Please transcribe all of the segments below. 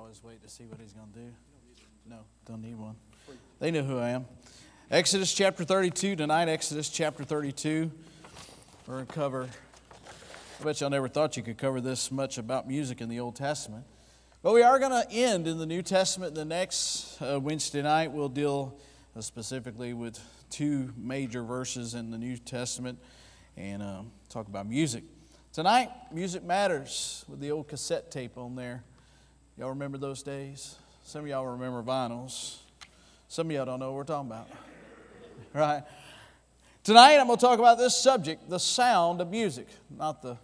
always wait to see what he's going to do. No, don't need one. They know who I am. Exodus chapter 32 tonight. Exodus chapter 32. We're going to cover, I bet y'all never thought you could cover this much about music in the Old Testament. But we are going to end in the New Testament. The next Wednesday night we'll deal specifically with two major verses in the New Testament and talk about music. Tonight, Music Matters with the old cassette tape on there. Y'all remember those days? Some of y'all remember vinyls. Some of y'all don't know what we're talking about. Right? Tonight, I'm going to talk about this subject, the sound of music. Not the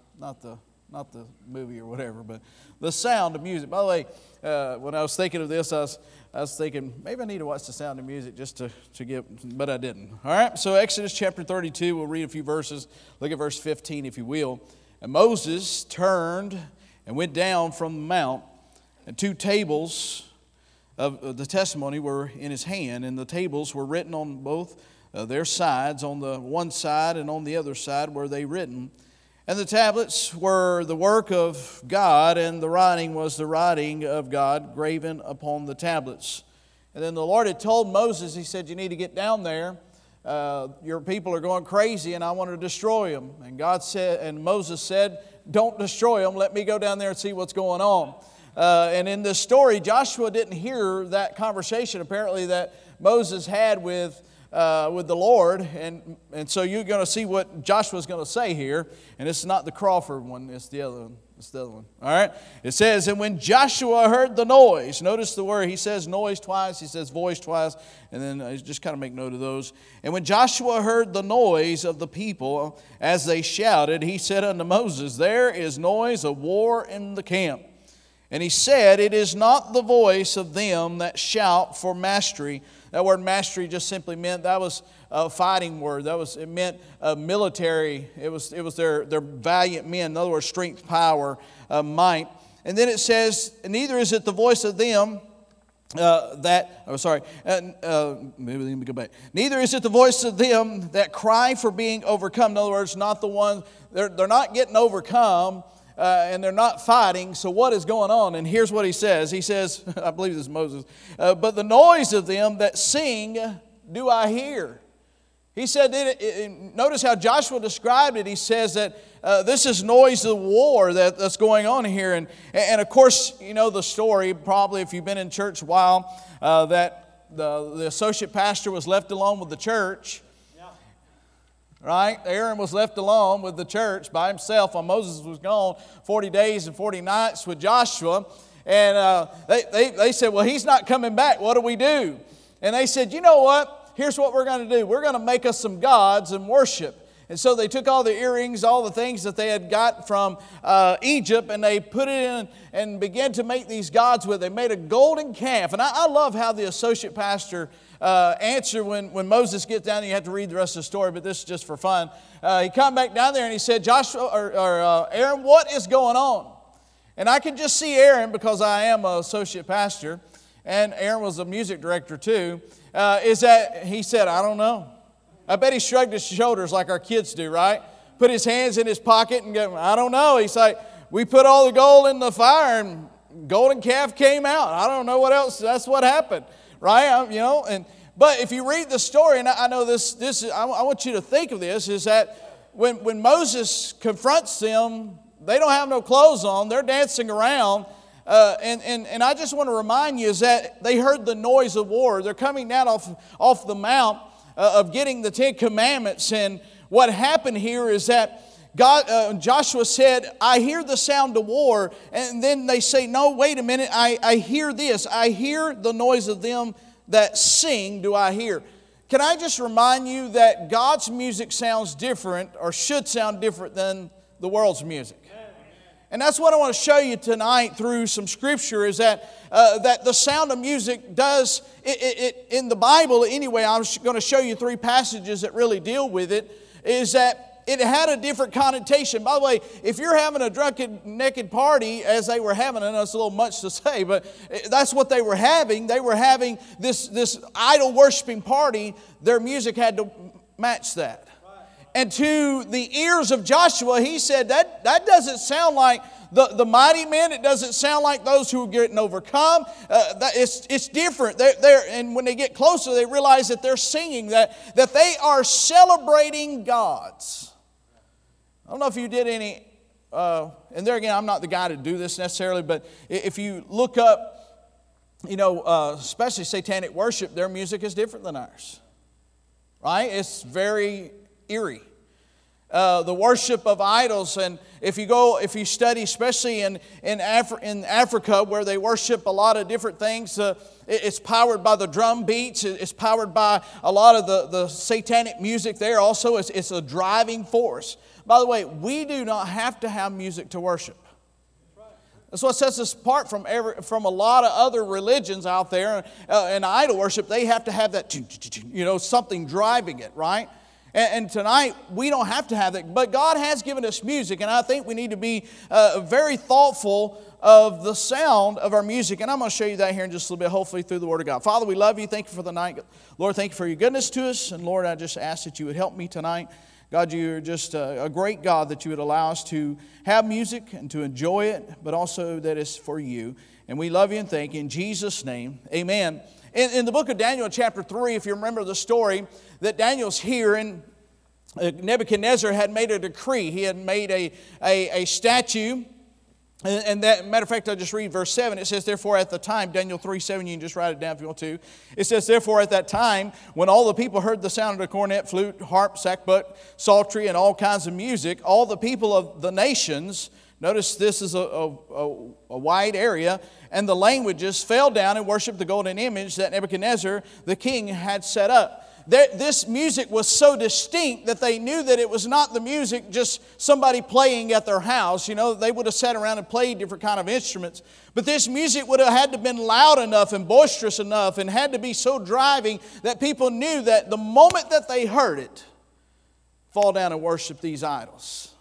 movie or whatever, but the sound of music. By the way, when I was thinking of this, I was thinking, maybe I need to watch The Sound of Music just to get, but I didn't. All right, so Exodus chapter 32, we'll read a few verses. Look at verse 15, if you will. And Moses turned and went down from the mount, and two tables of the testimony were in his hand, and the tables were written on both their sides. On the one side and on the other side were they written. And the tablets were the work of God, and the writing was the writing of God graven upon the tablets. And then the Lord had told Moses, He said, you need to get down there. Your people are going crazy, and I want to destroy them. And God said, and Moses said, don't destroy them. Let me go down there and see what's going on. And in this story, Joshua didn't hear that conversation apparently that Moses had with the Lord, and so you're going to see what Joshua's going to say here, and it's not the Crawford one, it's the other one. It's the other one. All right? It says, and when Joshua heard the noise, notice the word, he says noise twice, he says voice twice, and then just kind of make note of those. And when Joshua heard the noise of the people as they shouted, he said unto Moses, there is noise of war in the camp. And he said, it is not the voice of them that shout for mastery. That word mastery just simply meant, that was a fighting word. It meant military. It was their valiant men. In other words, strength, power, might. And then it says, neither is it the voice of them Neither is it the voice of them that cry for being overcome. In other words, not the one, they're not getting overcome. And they're not fighting, so what is going on? And here's what he says. He says, I believe this is Moses, but the noise of them that sing do I hear. He said, notice how Joshua described it. He says that this is noise of war that's going on here. And of course, you know the story, probably if you've been in church a while, that the associate pastor was left alone with the church. Right? Aaron was left alone with the church by himself while Moses was gone 40 days and 40 nights with Joshua. And they said, well, he's not coming back. What do we do? And they said, you know what? Here's what we're going to do. We're going to make us some gods and worship. And so they took all the earrings, all the things that they had got from Egypt, and they put it in and began to make these gods with it. They made a golden calf. And I love how the associate pastor answered when Moses gets down there. You have to read the rest of the story, but this is just for fun. He come back down there and he said, Joshua or Aaron, what is going on? And I can just see Aaron, because I am an associate pastor, and Aaron was a music director too, is that he said, I don't know. I bet he shrugged his shoulders like our kids do, right? Put his hands in his pocket and go, I don't know. He's like, we put all the gold in the fire and golden calf came out. I don't know what else. That's what happened, right? But if you read the story, and I know this I want you to think of this, is that when Moses confronts them, they don't have no clothes on. They're dancing around. And I just want to remind you is that they heard the noise of war. They're coming down off the mount of getting the Ten Commandments. And what happened here is that Joshua said, I hear the sound of war. And then they say, no, wait a minute. I hear this. I hear the noise of them that sing do I hear. Can I just remind you that God's music sounds different, or should sound different than the world's music? And that's what I want to show you tonight through some scripture, is that the sound of music does, in the Bible anyway, I'm going to show you three passages that really deal with it, is that it had a different connotation. By the way, if you're having a drunken, naked party, as they were having, I know it's a little much to say, but that's what they were having. They were having this idol worshiping party. Their music had to match that. And to the ears of Joshua, he said, that doesn't sound like the mighty men. It doesn't sound like those who are getting overcome. It's different. And when they get closer, they realize that they're singing, that they are celebrating gods. I don't know if you did any, and there again, I'm not the guy to do this necessarily, but if you look up, especially satanic worship, their music is different than ours. Right? It's very eerie. The worship of idols, and if you study, especially in Africa, where they worship a lot of different things, it's powered by the drum beats. It's powered by a lot of the satanic music there. Also, it's a driving force. By the way, we do not have to have music to worship. That's what sets us apart from a lot of other religions out there. In idol worship, they have to have that, something driving it, right? And tonight, we don't have to have that. But God has given us music, and I think we need to be very thoughtful of the sound of our music. And I'm going to show you that here in just a little bit, hopefully through the Word of God. Father, we love you. Thank you for the night. Lord, thank you for your goodness to us. And Lord, I just ask that you would help me tonight. God, you're just a great God, that you would allow us to have music and to enjoy it, but also that it's for you. And we love you and thank you in Jesus' name. Amen. In the book of Daniel, chapter 3, if you remember the story, that Daniel's here, and Nebuchadnezzar had made a decree. He had made a statue. And that, matter of fact, I'll just read verse 7. It says, therefore at the time, Daniel 3:7, you can just write it down if you want to. It says, therefore at that time, when all the people heard the sound of the cornet, flute, harp, sackbut, psaltery, and all kinds of music, all the people of the nations, notice this is a wide area, and the languages fell down and worshiped the golden image that Nebuchadnezzar, the king, had set up. This music was so distinct that they knew that it was not the music just somebody playing at their house. They would have sat around and played different kind of instruments. But this music would have had to have been loud enough and boisterous enough and had to be so driving that people knew that the moment that they heard it, fall down and worship these idols.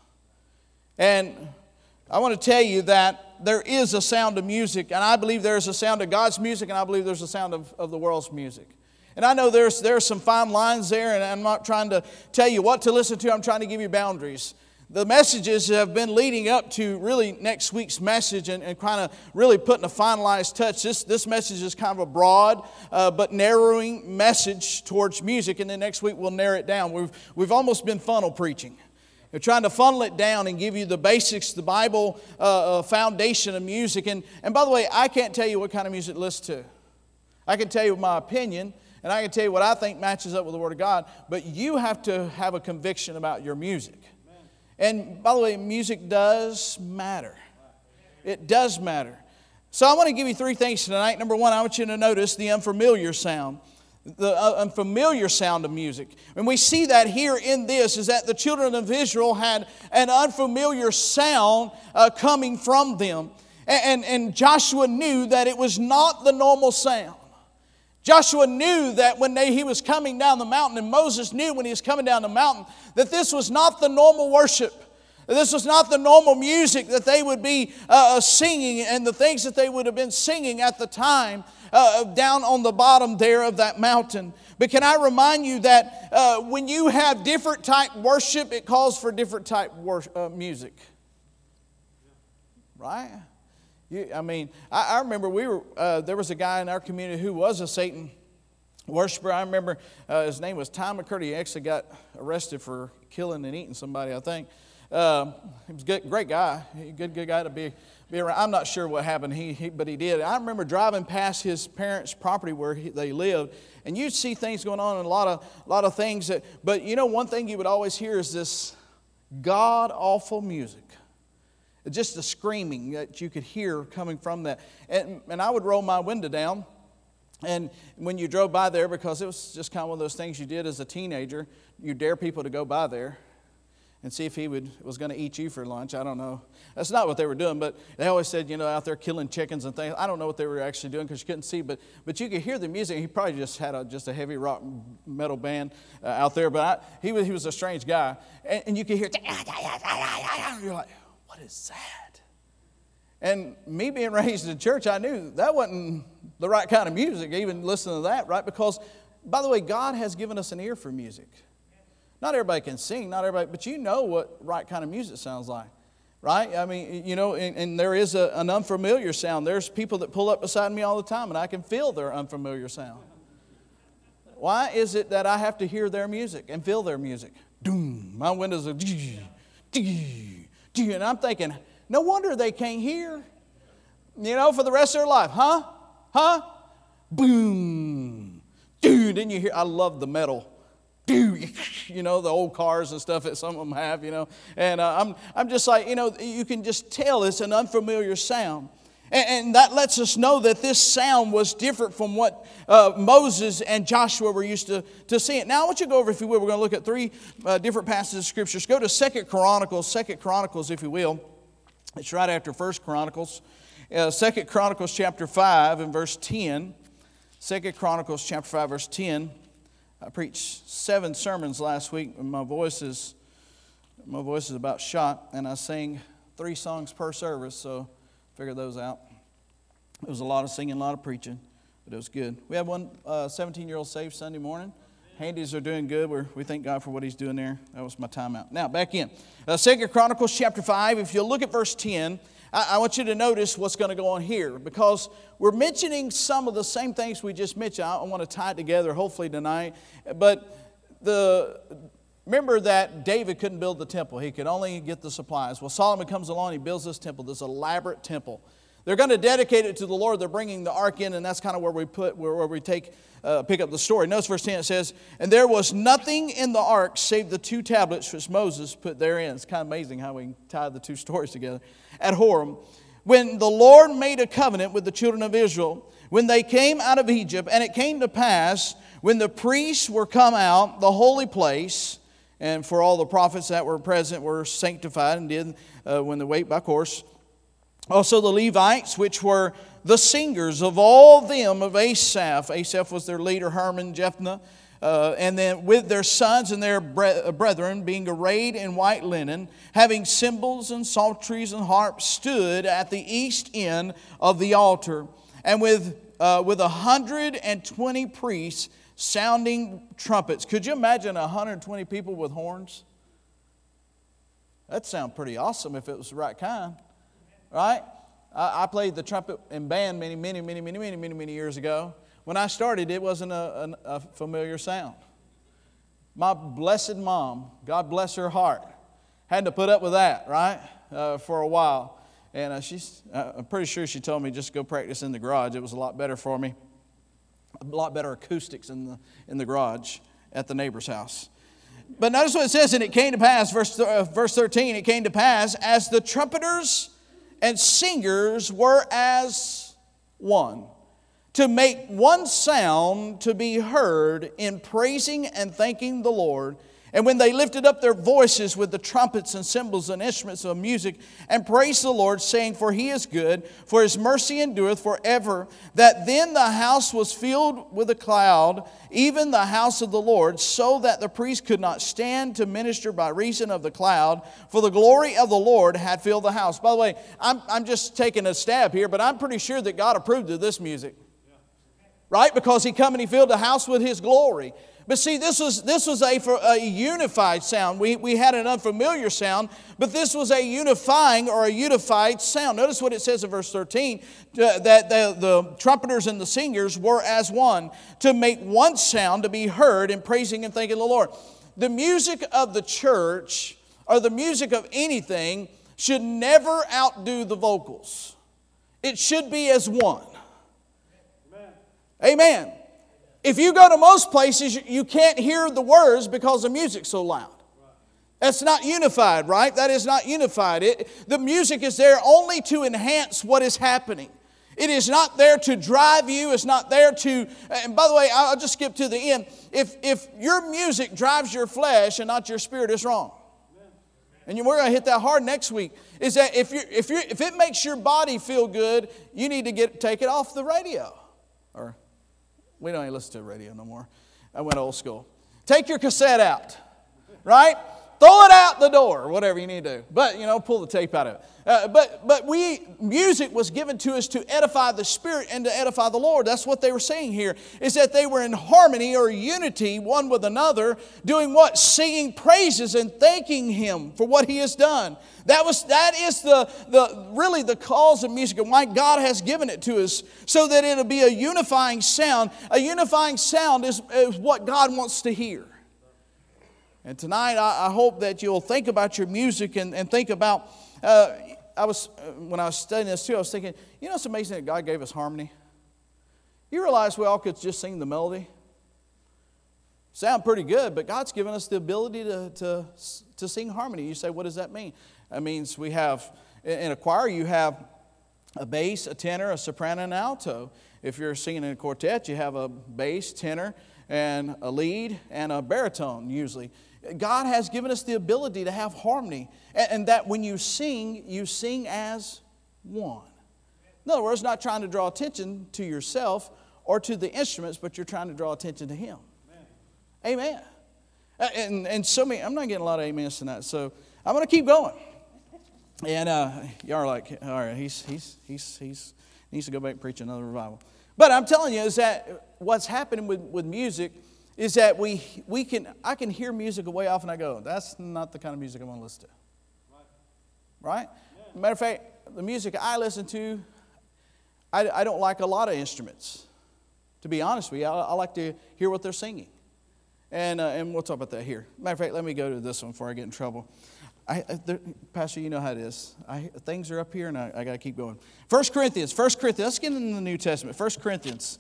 And I want to tell you that there is a sound of music, and I believe there is a sound of God's music, and I believe there's a sound of the world's music. And I know there's some fine lines there, and I'm not trying to tell you what to listen to. I'm trying to give you boundaries. The messages have been leading up to really next week's message and kind of really putting a finalized touch. This message is kind of a broad but narrowing message towards music, and then next week we'll narrow it down. We've almost been funnel preaching. We're trying to funnel it down and give you the basics, the Bible foundation of music. And by the way, I can't tell you what kind of music to listen to. I can tell you my opinion, and I can tell you what I think matches up with the Word of God, but you have to have a conviction about your music. Amen. And by the way, music does matter. It does matter. So I want to give you three things tonight. Number one, I want you to notice the unfamiliar sound. The unfamiliar sound of music. And we see that here in this, is that the children of Israel had an unfamiliar sound coming from them. And Joshua knew that it was not the normal sound. Joshua knew that when he was coming down the mountain, and Moses knew when he was coming down the mountain, that this was not the normal worship. This was not the normal music that they would be singing, and the things that they would have been singing at the time down on the bottom there of that mountain. But can I remind you that when you have different type worship, it calls for different type music. Right? I remember there was a guy in our community who was a Satan worshiper. I remember his name was Tom McCurdy. He actually got arrested for killing and eating somebody, I think. He was a great guy, good guy to be around. I'm not sure what happened, but he did. I remember driving past his parents' property where they lived, and you'd see things going on and a lot of things. But one thing you would always hear is this god-awful music. Just the screaming that you could hear coming from that. And I would roll my window down. And when you drove by there, because it was just kind of one of those things you did as a teenager, you dare people to go by there and see if he was going to eat you for lunch. I don't know. That's not what they were doing, but they always said, out there killing chickens and things. I don't know what they were actually doing because you couldn't see, but you could hear the music. He probably just had a heavy rock metal band out there, but he was a strange guy. And you could hear, you're like, what is that? And me being raised in church, I knew that wasn't the right kind of music, even listening to that, right? Because, by the way, God has given us an ear for music. Not everybody can sing, not everybody, but you know what right kind of music sounds like. right? I mean, you know, and there is an unfamiliar sound. There's people that pull up beside me all the time, and I can feel their unfamiliar sound. Why is it that I have to hear their music and feel their music? Doom, my windows are... And I'm thinking, no wonder they can't hear, you know, for the rest of their life. Huh? Boom. Dude, didn't you hear? I love the metal. Dude, you know, the old cars and stuff that some of them have, you know. And I'm just like, you know, you can just tell it's an unfamiliar sound. And that lets us know that this sound was different from what Moses and Joshua were used to seeing. Now, I want you to go over, if you will. We're going to look at three different passages of Scriptures. Go to 2 Chronicles, if you will. It's right after 1 Chronicles. 2 Chronicles chapter 5 and verse 10. 2 Chronicles chapter 5, verse 10. I preached 7 sermons last week, and my voice is about shot, and I sang 3 songs per service, so figure those out. It was a lot of singing, a lot of preaching, but it was good. We have one 17-year-old saved Sunday morning. Handies are doing good. We thank God for what he's doing there. That was my time out. Now, back in. 2 Chronicles chapter 5, if you look at verse 10, I want you to notice what's going to go on here, because we're mentioning some of the same things we just mentioned. I want to tie it together hopefully tonight. But remember that David couldn't build the temple. He could only get the supplies. Well, Solomon comes along, he builds this temple, this elaborate temple. They're going to dedicate it to the Lord. They're bringing the ark in, and that's kind of where we pick up the story. Notice verse 10, it says, "And there was nothing in the ark save the 2 tablets which Moses put therein." It's kind of amazing how we tie the 2 stories together. "At Horeb, when the Lord made a covenant with the children of Israel, when they came out of Egypt, and it came to pass, when the priests were come out, the holy place," and for all the prophets that were present were sanctified and did when they wait by course. "Also the Levites, which were the singers of all them of Asaph." Asaph was their leader, Herman, Jephthah. "And then with their sons and their brethren, being arrayed in white linen, having cymbals and psalteries and harps, stood at the east end of the altar. And with 120 priests sounding trumpets." Could you imagine 120 people with horns? That'd sound pretty awesome if it was the right kind. Right? I played the trumpet in band many years ago. When I started, it wasn't a familiar sound. My blessed mom, God bless her heart, had to put up with that, right, for a while. And I'm pretty sure she told me just go practice in the garage. It was a lot better for me. A lot better acoustics in the garage at the neighbor's house. But notice what it says, "And it came to pass," verse 13, "it came to pass, as the trumpeters and singers were as one, to make one sound to be heard in praising and thanking the Lord. And when they lifted up their voices with the trumpets and cymbals and instruments of music, and praised the Lord, saying, For he is good, for his mercy endureth forever, that then the house was filled with a cloud, even the house of the Lord, so that the priest could not stand to minister by reason of the cloud, for the glory of the Lord had filled the house." By the way, I'm just taking a stab here, but I'm pretty sure that God approved of this music. Right? Because he come and he filled the house with his glory. But see, this was a unified sound. We had an unfamiliar sound, but this was a unifying or a unified sound. Notice what it says in verse 13, that the trumpeters and the singers were as one, to make one sound to be heard in praising and thanking the Lord. The music of the church, or the music of anything, should never outdo the vocals. It should be as one. Amen. If you go to most places, you can't hear the words because the music's so loud. That's not unified, right? That is not unified. The music is there only to enhance what is happening. It is not there to drive you. It's not there to... And by the way, I'll just skip to the end. If your music drives your flesh and not your spirit, it's wrong. And we're going to hit that hard next week. Is that if it makes your body feel good, you need to take it off the radio. Or... we don't even listen to the radio no more. I went old school. Take your cassette out, right? throw it out the door, or whatever you need to do. But, pull the tape out of it. But music was given to us to edify the Spirit and to edify the Lord. That's what they were saying here, is that they were in harmony or unity one with another, doing what? Singing praises and thanking Him for what He has done. That is really the cause of music and why God has given it to us, so that it'll be a unifying sound. A unifying sound is what God wants to hear. And tonight, I hope that you'll think about your music and think about, when I was studying this too, I was thinking, it's amazing that God gave us harmony. You realize we all could just sing the melody? Sound pretty good, but God's given us the ability to sing harmony. You say, what does that mean? That means we have, in a choir, you have a bass, a tenor, a soprano, and an alto. If you're singing in a quartet, you have a bass, tenor, and a lead, and a baritone, usually. God has given us the ability to have harmony, and that when you sing as one. In other words, not trying to draw attention to yourself or to the instruments, but you're trying to draw attention to Him. Amen. And so many, I'm not getting a lot of amens tonight, so I'm going to keep going. And y'all are like, all right, he needs to go back and preach another revival. But I'm telling you is that what's happening with music is that I can hear music way off and I go, that's not the kind of music I want to listen to. Right? Yeah. Matter of fact, the music I listen to, I don't like a lot of instruments. To be honest with you, I like to hear what they're singing. And we'll talk about that here. Matter of fact, let me go to this one before I get in trouble. Pastor, you know how it is. Things are up here and I got to keep going. 1 Corinthians. Let's get into the New Testament. 1 Corinthians.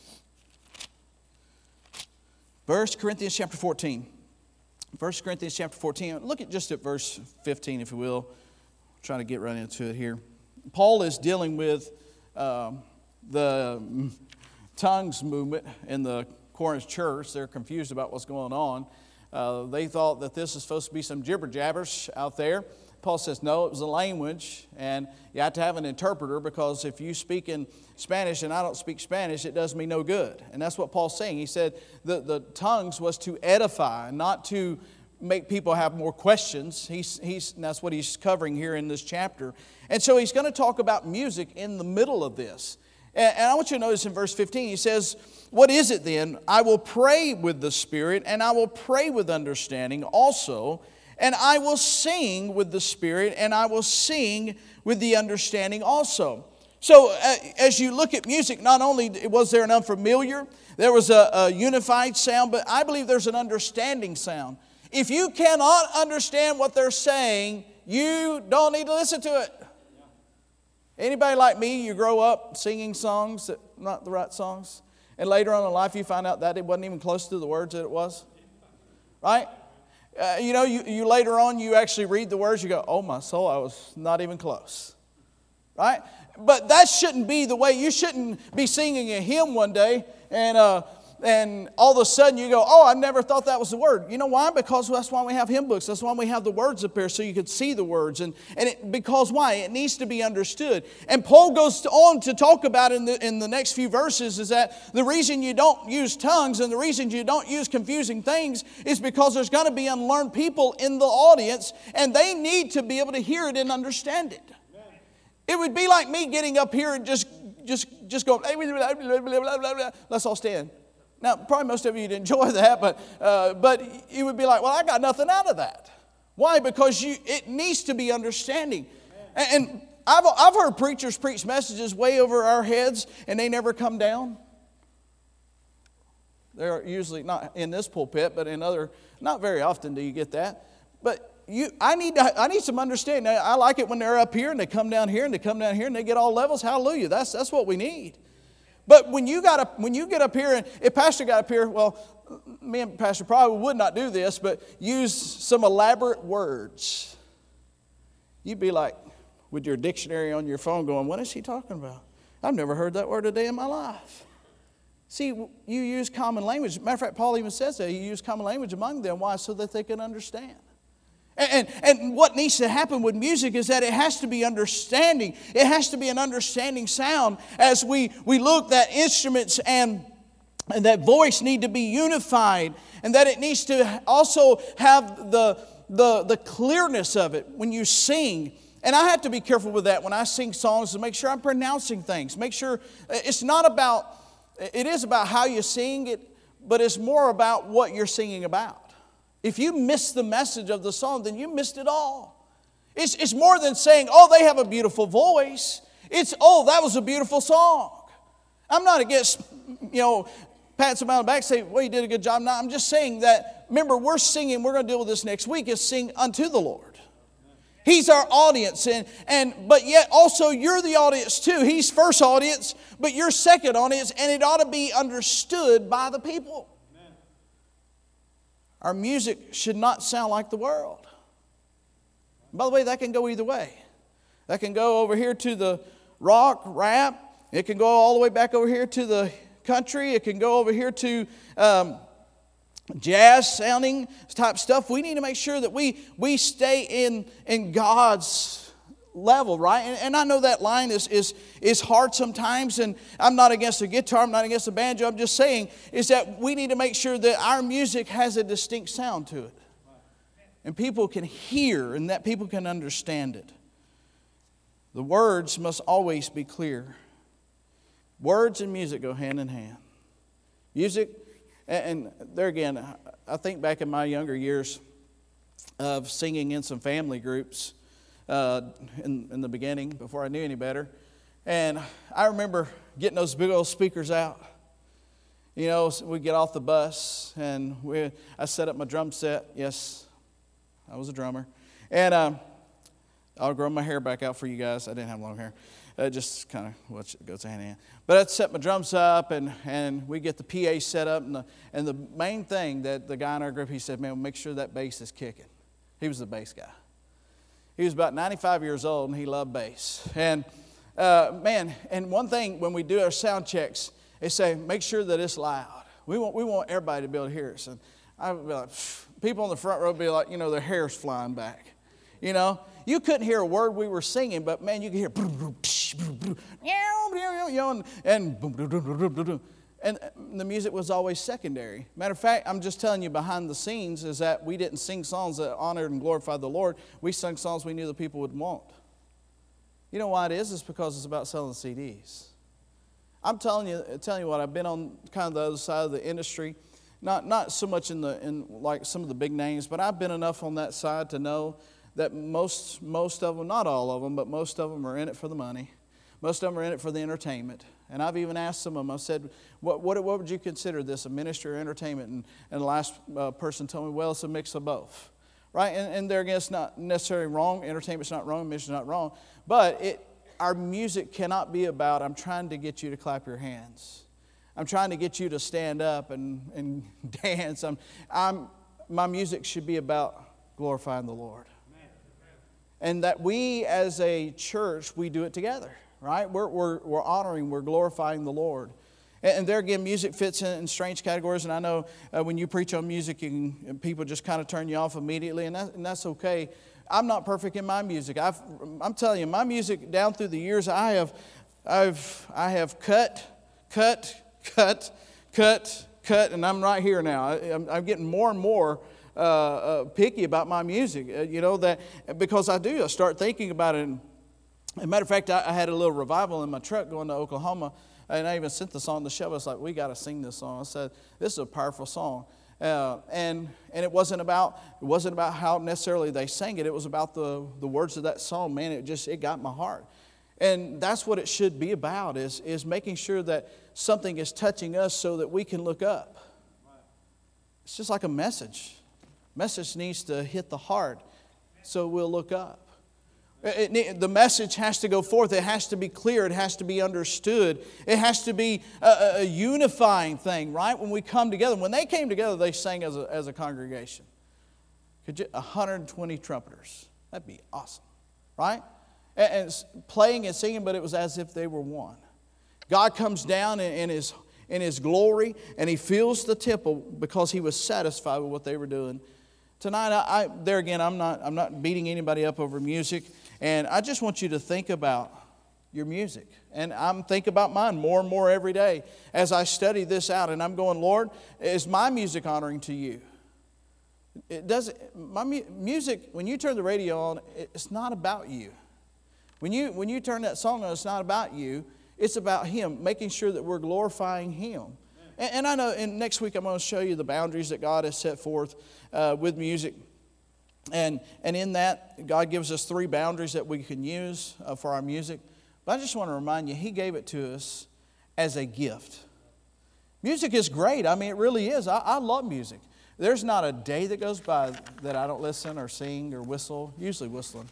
1 Corinthians chapter 14. 1 Corinthians chapter 14. Look at verse 15, if you will. I'm trying to get right into it here. Paul is dealing with the tongues movement in the Corinth church. They're confused about what's going on. They thought that this is supposed to be some jibber-jabbers out there. Paul says, no, it was a language, and you have to have an interpreter, because if you speak in Spanish and I don't speak Spanish, it does me no good. And that's what Paul's saying. He said the tongues was to edify, not to make people have more questions. That's what he's covering here in this chapter. And so he's going to talk about music in the middle of this. And I want you to notice in verse 15, he says, what is it then? I will pray with the Spirit, and I will pray with understanding also. And I will sing with the Spirit, and I will sing with the understanding also. So as you look at music, not only was there an unfamiliar, there was a unified sound, but I believe there's an understanding sound. If you cannot understand what they're saying, you don't need to listen to it. Anybody like me, you grow up singing songs that not the right songs, and later on in life you find out that it wasn't even close to the words that it was? Right? You later on, you actually read the words, you go, oh my soul, I was not even close. Right? But that shouldn't be the way. You shouldn't be singing a hymn one day and all of a sudden you go, oh, I never thought that was the word. You know why? Because that's why we have hymn books. That's why we have the words up there so you could see the words. Because why? It needs to be understood. And Paul goes on to talk about in the next few verses is that the reason you don't use tongues and the reason you don't use confusing things is because there's going to be unlearned people in the audience and they need to be able to hear it and understand it. Amen. It would be like me getting up here and just going, let's all stand. Now, probably most of you would enjoy that, but you would be like, well, I got nothing out of that. Why? Because it needs to be understanding. And I've heard preachers preach messages way over our heads, and they never come down. They're usually not in this pulpit, but in other, not very often do you get that. But I need some understanding. I like it when they're up here, and they come down here, and they come down here, and they get all levels. Hallelujah. That's what we need. But when you get up here, and if Pastor got up here, well, me and Pastor probably would not do this, but use some elaborate words. You'd be like, with your dictionary on your phone going, what is he talking about? I've never heard that word a day in my life. See, you use common language. Matter of fact, Paul even says that. You use common language among them. Why? So that they can understand. And what needs to happen with music is that it has to be understanding. It has to be an understanding sound as we look that instruments and that voice need to be unified, and that it needs to also have the clearness of it when you sing. And I have to be careful with that when I sing songs to make sure I'm pronouncing things. Make sure it's not about, it is about how you sing it, but it's more about what you're singing about. If you miss the message of the song, then you missed it all. It's more than saying, oh, they have a beautiful voice. It's, oh, that was a beautiful song. I'm not against, pat somebody on the back and say, well, you did a good job. No, I'm just saying that, remember, we're singing, we're going to deal with this next week, is sing unto the Lord. He's our audience, but yet also you're the audience too. He's first audience, but you're second audience, and it ought to be understood by the people. Amen. Our music should not sound like the world. By the way, that can go either way. That can go over here to the rock, rap. It can go all the way back over here to the country. It can go over here to jazz sounding type stuff. We need to make sure that we stay in God's level, right? And I know that line is hard sometimes, and I'm not against the guitar, I'm not against the banjo. I'm just saying is that we need to make sure that our music has a distinct sound to it. And people can hear and that people can understand it. The words must always be clear. Words and music go hand in hand. Music, and there again, I think back in my younger years of singing in some family groups in the beginning, before I knew any better. And I remember getting those big old speakers out. We get off the bus, and I set up my drum set. Yes, I was a drummer. And I'll grow my hair back out for you guys. I didn't have long hair. Just kind of goes hand in hand. But I'd set my drums up, and we get the PA set up. And the main thing that the guy in our group, he said, man, make sure that bass is kicking. He was the bass guy. He was about 95 years old, and he loved bass. And, and one thing, when we do our sound checks, they say, make sure that it's loud. We want everybody to be able to hear us. And I would be like, people on the front row would be like, their hair's flying back. You couldn't hear a word we were singing, but man, you could hear and the music was always secondary. Matter of fact, I'm just telling you behind the scenes is that we didn't sing songs that honored and glorified the Lord. We sung songs we knew the people would want. You know why it is? It's because it's about selling CDs. I'm telling you what, I've been on kind of the other side of the industry. Not so much in like some of the big names, but I've been enough on that side to know that most of them, not all of them, but most of them are in it for the money. Most of them are in it for the entertainment. And I've even asked some of them, I said, what would you consider this, a ministry or entertainment? And the last person told me, well, it's a mix of both. Right? And there again, it's not necessarily wrong. Entertainment's not wrong, ministry's not wrong. But our music cannot be about, I'm trying to get you to clap your hands. I'm trying to get you to stand up and dance. My music should be about glorifying the Lord. And that we as a church, we do it together, right? We're honoring, we're glorifying the Lord. And there again, music fits in strange categories. And I know when you preach on music, people just kind of turn you off immediately, and that's okay. I'm not perfect in my music. I'm telling you, my music down through the years, I have cut, and I'm right here now. I'm getting more and more picky about my music, that because I start thinking about it. And as a matter of fact, I had a little revival in my truck going to Oklahoma, and I even sent the song to Shelby. I was like, we got to sing this song. I said, this is a powerful song. And it wasn't about how necessarily they sang it. It was about the words of that song. Man, it got my heart. And that's what it should be about, is making sure that something is touching us so that we can look up. It's just like a message. Message needs to hit the heart so we'll look up. The message has to go forth. It has to be clear. It has to be understood. It has to be a unifying thing, right? When we come together. When they came together, they sang as a congregation. 120 trumpeters. That'd be awesome, right? And playing and singing, but it was as if they were one. God comes down in His glory, and He fills the temple because He was satisfied with what they were doing. Tonight, there again, I'm not beating anybody up over music, and I just want you to think about your music. And I'm thinking about mine more and more every day as I study this out, and I'm going, Lord, is my music honoring to you? It doesn't. Music, when you turn the radio on, it's not about you. When you turn that song on, it's not about you. It's about Him, making sure that we're glorifying Him. And I know, and next week I'm going to show you the boundaries that God has set forth with music. And in that, God gives us 3 boundaries that we can use for our music. But I just want to remind you, He gave it to us as a gift. Music is great. I mean, it really is. I love music. There's not a day that goes by that I don't listen or sing or whistle, usually whistling.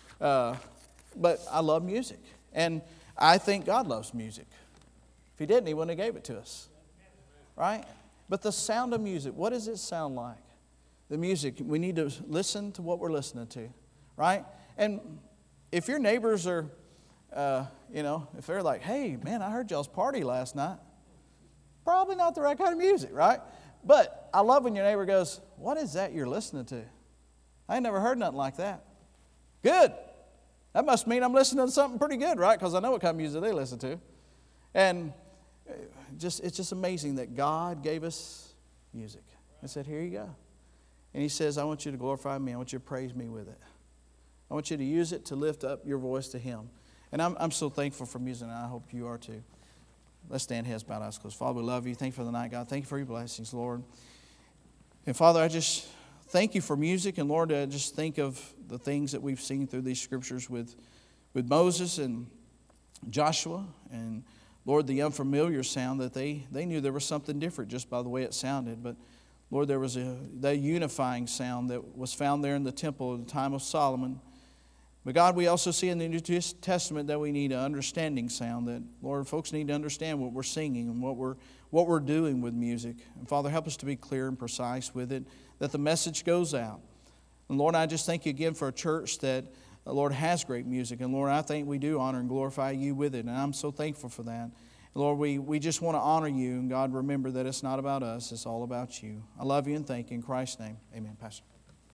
But I love music. And I think God loves music. If He didn't, He wouldn't have gave it to us. Right? But the sound of music, what does it sound like? The music, we need to listen to what we're listening to. Right? And if your neighbors are, if they're like, hey, man, I heard y'all's party last night. Probably not the right kind of music, right? But I love when your neighbor goes, what is that you're listening to? I ain't never heard nothing like that. Good. That must mean I'm listening to something pretty good, right? Because I know what kind of music they listen to. And it's just amazing that God gave us music. And said, here you go. And He says, I want you to glorify me. I want you to praise me with it. I want you to use it to lift up your voice to Him. And I'm so thankful for music, and I hope you are too. Let's stand, heads bowed, eyes closed. Father, we love you. Thank you for the night, God. Thank you for your blessings, Lord. And Father, I just thank you for music. And Lord, I just think of the things that we've seen through these scriptures with Moses and Joshua. And Lord, the unfamiliar sound that they knew there was something different just by the way it sounded. But Lord, there was that unifying sound that was found there in the temple at the time of Solomon. But God, we also see in the New Testament that we need an understanding sound, that, Lord, folks need to understand what we're singing and what we're doing with music. And Father, help us to be clear and precise with it, that the message goes out. And Lord, I just thank you again for a church that, Lord, has great music. And Lord, I think we do honor and glorify you with it. And I'm so thankful for that. And Lord, we just want to honor you. And God, remember that it's not about us, it's all about you. I love you and thank you. In Christ's name, amen, Pastor.